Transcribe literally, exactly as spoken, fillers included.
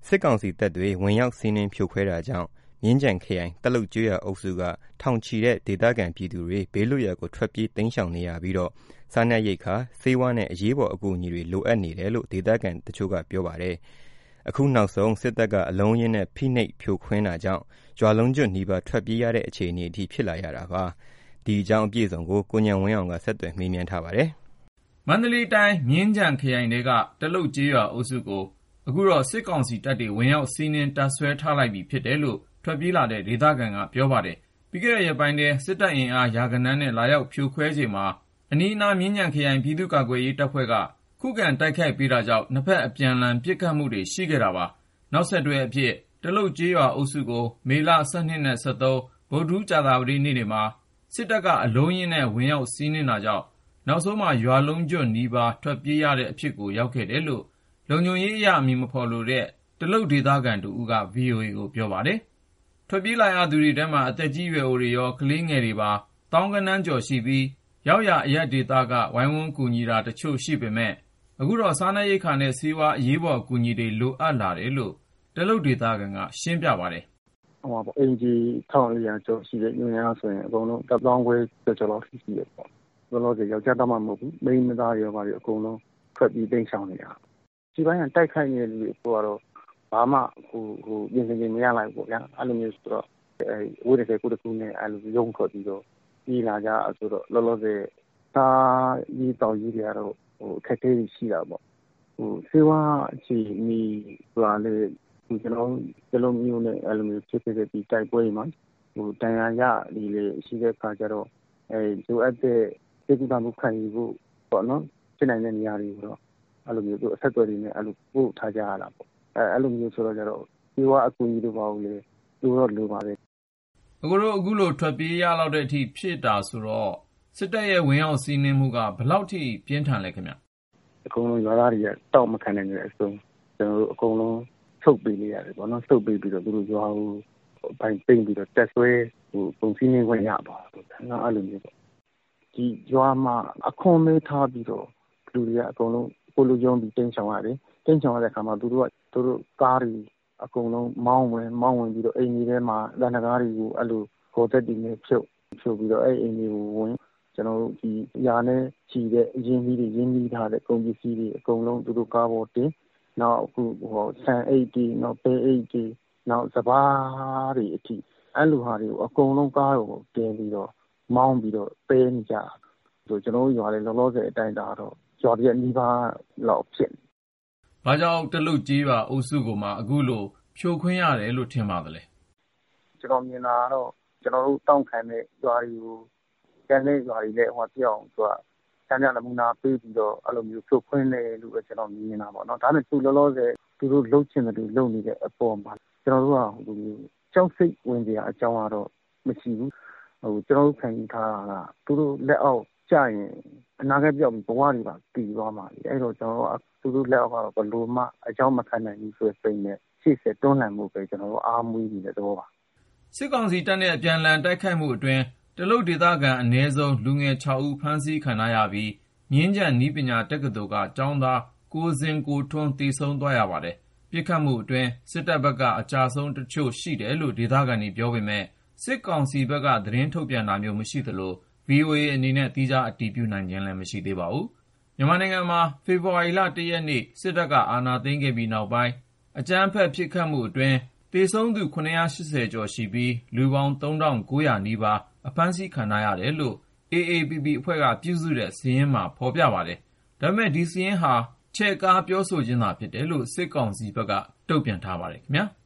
စစ်ကောင်စီတပ်တွေဝင်ရောက်စီးနင်းဖြိုခွဲတာကြောင့်မြင်းခြံခရိုင်တလုတ်ကျေးရွာအုပ်စုကထောင်ချီတဲ့ဒေသခံပြည်သူတွေဘေးလွတ်ရာကိုထွက်ပြေးတိမ်းရှောင်နေရပြီးတော့စားနပ်ရိက္ခာဆေးဝါးနဲ့အရေးပေါ်အကူအညီတွေလိုအပ်နေတယ်လို့ဒေသခံတချို့ကပြောပါတယ်။အခုနောက်ဆုံးစစ်တပ်ကအလုံးရင်းနဲ့ဖိနှိပ်ဖြိုခွင်းတာကြောင့်ရွာလုံးကျွတ်နီးပါးထွက်ပြေးရတဲ့အခြေအနေအထိဖြစ်လာရတာပါ။ဒီအကြောင်းအပြည့်အစုံကိုကိုဉာဏ်ဝင်းအောင်ကဆက်သွယ်မေးမြန်းထားပါတယ်။မန္တလေးတိုင်းမြင်းခြံခရိုင်တွေကတလုတ်ကျေးရွာအုပ်စုကိုအခုတော့စစ်ကောင်စီတပ်တွေဝင်ရောက်စီးနင်းတပ်ဆွဲထားလိုက်ပြီဖြစ်တယ်လို့ထွက်ပြေးလာတဲ့ဒေသခံကပြောပါတယ်။ပြီးခဲ့တဲ့ရက်ပိုင်းထဲစစ်တပ်အင်အားရာဂဏန်းနဲ့လာရောက်ဖြိုခွဲချိန်မှာအနီးအနားမြင်းခြံခရိုင်ပြည်သူ့ကာကွယ်ရေးတပ်ဖွဲ့ကခုခံတိုက်ခိုက်ပေးတာကြောင့်နှစ်ဖက်အပြန်အလှန်ပစ်ခတ်မှုတွေရှိခဲ့တာပါ။နောက်ဆက်တွဲအဖြစ်တလုတ်ကျေးရွာအုပ်စုကိုမေလ ၁၂ နဲ့ ၁၃ ဗုဒ္ဓဟူးကြာသပတေးနေ့တွေမှာစစ်တပ်ကအလုံးရင်းနဲ့ဝင်ရောက်စီးနင်းတာကြောင့်နောက်ဆုံးမှာရွာလုံးကျွတ်နီးပါးထွက်ပြေးရတဲ့အဖြစ်ကိုရောက်ခဲ့တယ်လို့လုံခြုံရေးအရအမည်မဖော်လိုတဲ့တလုတ်ဒေသခံတူက ဗွီအိုအေကိုပြောပါတယ်။ထွက်ပြေးလာရသူတွေထဲမှာအသက်ကြီးရွယ်အိုတွေရောကလေးငယ်တွေပါသောင်းဂဏန်းကျော်ရှိပြီးရောက်ရာအရပ်ဒေသကဝိုင်းဝန်းကူညီတာတချို့ရှိပေမဲ့အခုတော့စားနပ်ရိက္ခာနဲ့ဆေးဝါးအရေးပေါ်အကူအညီတွေလိုအပ်လာတယ်လို့တလုတ်ဒေသခံကရှင်းပြပါတယ်။ဟိုပါအင်ဂျီတစ်ထောင်လေးရာကျော်ရှိတဲ့ညညာဆိုရင်အကုန်လုံးတစ်သောင်းခွဲကျော်လောက်ရှိရှိတယ်ပေါ့။လောလောဆယ်ယောက်ျားသားမှမဟုတ်ဘူးမိန်းမသားရောပါအကုန်လုံးထွက်ပြီးတိမ်းရှောင်နေတာ။ဒီပိုင်းကတိုက်ခိုက်နေတဲ့လူတွေကတော့ဘာမှဟိုဟိုပြင်ဆင်ခြင်းမရလိုက်ဘူးဗျာအဲ့လိုမျိုးဆိုတော့အဲဝိရကေကုတကူနဲ့အဲ့လိုရုံထွက်ပြီးတော့ပြီးလာကြဆိုတော့လောလောဆယ်သားကြီးတောင်ကြီးတွေကတော့ဟိုခက်ခဲရှိတာပေါ့ဟိုစေဝါချီမီဆိုတာလေဒီကျွန်တော်ကျလုံးမျိုးနဲ့အဲ့လိုမျိုးဖြစ်ဖြစ်ဒီတိုက်ပွဲမှာဟိုတန်ရာရဒီလေရှိတဲ့ခါကျတော့အဲလိုအပ်တဲ့စေကူတာမှုခံယူဖို့ပေါ့နော်ဖြစ်နိုင်တဲ့နေရာတွေတော့အဲ့လိုမျိုးသူအဆက်အသွယ်တွေနဲ့အဲ့လိုပို့ထားကြရတာပေါ့အဲအဲ့လိုမျိုးဆိုတော့ကျတော့ဒီဝါအကူကြီးတို့ပါဦးလေလိုတော့လိုပါတယ်အခုတော့အခုလိုထွက်ပြေးရလောက်တဲ့အထိဖြစ်တာဆိုတော့စစ်တပ်ရဲ့ဝင်ရောက်စီးနင်းမှုကဘယ်လောက်ထိပြင်းထန်လဲခင်ဗျအကုန်လုံးရွာသားတွေကတောက်မခံနိုင်တဲ့အဆုံးကျွန်တော်တို့အကုန်လုံးဆုတ်ပေးနေရတယ်ပေါ့နော်ဆုတ်ပေးပြီးတော့သူတို့ရွာကိုဘိုင်ပိန်ပြီးတော့တက်ဆွဲဟိုပုံစင်းနေဝင်ရပါတော့ငါအဲ့လိုမျိုးပေါ့ဒီရွာမှာအခွန်မေးထားပြီးတော့လူတွေကအကုန်လုံးပိုလိုယုံပြီးတင်းချောင်ရတယ်တင်းချောင်ရတဲ့အခါမှာသူတို့ကသူတို့ကားတွေအကုန်လုံးမောင်းဝင်မောင်းဝင်ပြီးတော့အိမ်ကြီးထဲမှာတန်တကားတွေကိုအဲ့လိုခေါ်သက်တည်နေဖြုတ်ဖြုတ်ပြီးတော့အဲ့အိမ်တွေကိုဝင်ကျွန်တော်တို့ဒီຢာနဲ့ခြီတဲ့အရင်းကြီးတွေရင်းကြီးထားတဲ့ကုန်ပစ္စည်းတွေအကုန်လုံးသူတို့ကားပေါ်တင်နောက်အခုဟိုဆန်အိတ်တွေနောက်ပဲအိတ်တွေနောက်စပားတွေအထိအဲ့လိုဟာတွေကိုအကုန်လုံးကားကိုတင်ပြီးတော့မောင်းပြီးတော့ပေးနေကြဆိုကျွန်တော်တို့ရွာလေးလောလောဆယ်အတိုင်းတာတော့ရွာပြည့်နီးပါးလောက်ဖြစ်။ဘာကြောင့်တလုတ်ကြီးရွာအုပ်စုကိုမှအခုလိုဖြိုခွင်းရတယ်လို့ထင်ပါသလဲ။ကျွန်တော်မြင်တာတော့ကျွန်တော်တို့တောင်းခံတဲ့ရွာတွေကိုကျန်တဲ့ရွာတွေလည်းဟိုပြောင်းဆိုတာဆန်းပြနမူနာပေးပြီးတော့အဲ့လိုမျိုးဖြိုခွင်းတယ်လို့ပဲကျွန်တော်မြင်တာပေါ့နော်။ဒါနဲ့သူလောလောဆယ်သူတို့လှုပ်ချင်တယ်လို့လုပ်နေတဲ့အပေါ်မှာကျွန်တော်တို့ကဟိုကြောက်စိတ်ဝင်ကြအကြောင်းကတော့မရှိဘူး။ဟိုကျွန်တော်တို့ခံယူထားတာကသူတို့လက်အောက်ကျရင်အနာဂတ်ပြောက်ပြီးဘဝတွေပါတည်သွားမှာလေအဲ့တော့ကျွန်တော်တို့သူတို့လက်အောက်ကတော့ဘလို့မှအကြောင်းမခံနိုင်ဘူးဆိုတဲ့စိတ်နဲ့ရှေ့ဆက်တွန်းလှန်မှုပဲကျွန်တော်တို့အားမွေးနေတဲ့သဘောပါစစ်ကောင်စီတပ်နဲ့အပြန်အလှန်တိုက်ခိုက်မှုအတွင်းတလုတ်ဒေသခံအနည်းဆုံးလူငယ်၆ဦးဖမ်းဆီးခံရပြီးမြင်းခြံနည်းပညာတက္ကသိုလ်ကကျောင်းသားကိုစင်ကိုထွန်းသေဆုံးသွားရပါတယ်ပြစ်ခတ်မှုအတွင်းစစ်တပ်ဘက်ကအကြဆုံးတချို့ရှိတယ်လို့ဒေသခံတွေပြောပေမဲ့စစ်ကောင်စီဘက်ကသတင်းထုတ်ပြန်တာမျိုးမရှိသလို ဗွီအိုအေ အနေနဲ့သီးခြားအတည်ပြုနိုင်ခြင်းလည်းမရှိသေးပါဘူး။မြန်မာနိုင်ငံမှာဖေဖော်ဝါရီလ ၁ ရက်နေ့စစ်တပ်ကအာဏာသိမ်းခဲ့ပြီးနောက်ပိုင်းအကြမ်းဖက်ပစ်ခတ်မှုအတွင်းသေဆုံးသူ ၇၈၀ ကျော်ရှိပြီးလူပေါင်း သုံးထောင်ကိုးရာ နီးပါးအဖမ်းဆီးခံထားရတယ်လို့ အေအေပီပီ အဖွဲ့ကပြုစုတဲ့စာရင်းမှာဖော်ပြပါတယ်။ဒါပေမဲ့ဒီစာရင်းဟာချဲ့ကားပြောဆိုခြင်းသာဖြစ်တယ်လို့စစ်ကောင်စီဘက်ကတုံ့ပြန်ထားပါတယ်ခင်ဗျာ။